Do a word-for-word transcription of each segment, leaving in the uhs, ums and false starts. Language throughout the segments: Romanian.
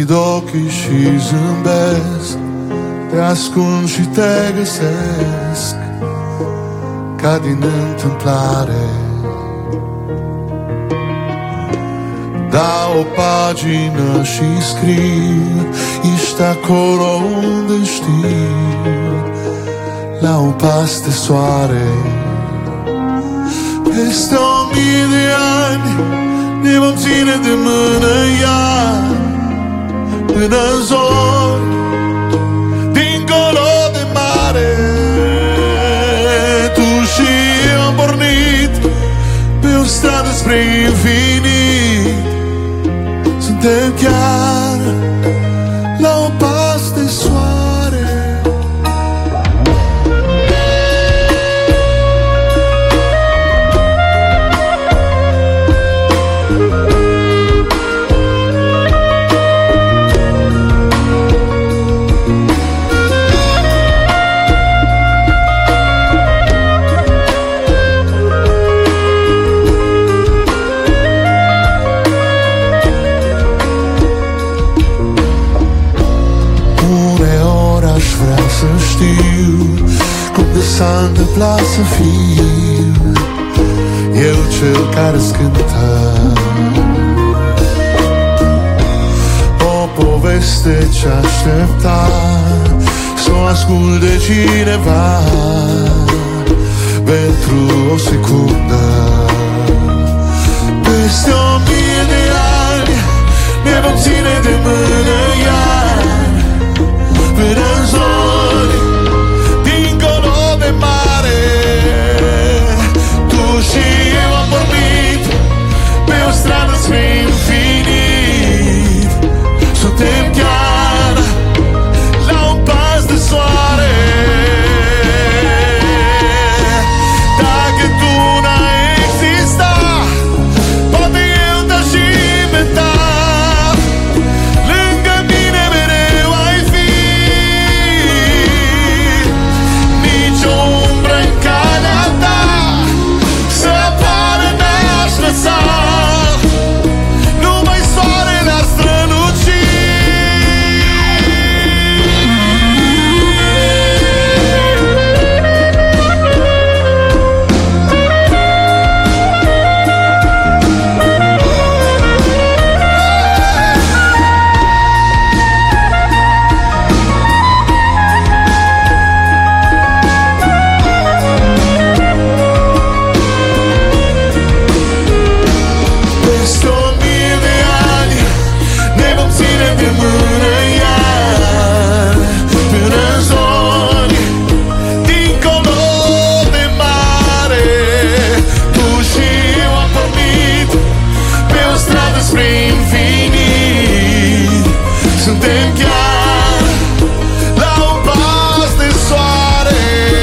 Deschid ochii și zâmbesc, te ascund și te găsesc, ca din întâmplare. Dau o pagină și scriu, ești acolo unde știi, la un pas de soare. Peste o mie de ani ne vom ține de mână iar, până în zori, dincolo de mare. Tu și eu am pornit pe o stradă spre infinit, suntem chiar la un pas de soare. S-a întâmplat să fiu eu cel care-ți cânta o poveste ce aștepta să o ascult de cineva pentru o secundă. Peste o mie de ani ne vom ține de mână iar, până în zori, mare. Tu și eu am pornit pe o stradă spre infinit, suntem chiar la un pas de soare. Dacă tu n-ai exista, poate eu te-aș inventa, lângă mine mereu ai fi. Nicio umbră în calea ta să apară n-aș lăsa, numai soarele ar străluci. Peste o mie de ani ne vom ține de mână iar, până în zori, dincolo de mare. Tu și eu am pornit pe o stradă spre infinit, suntem chiar la un pas de soare.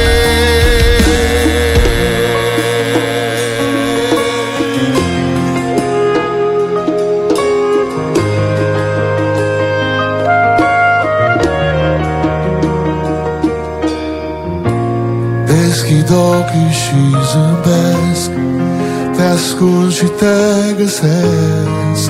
Deschid ochii și zâmbesc, te ascult și te găsesc,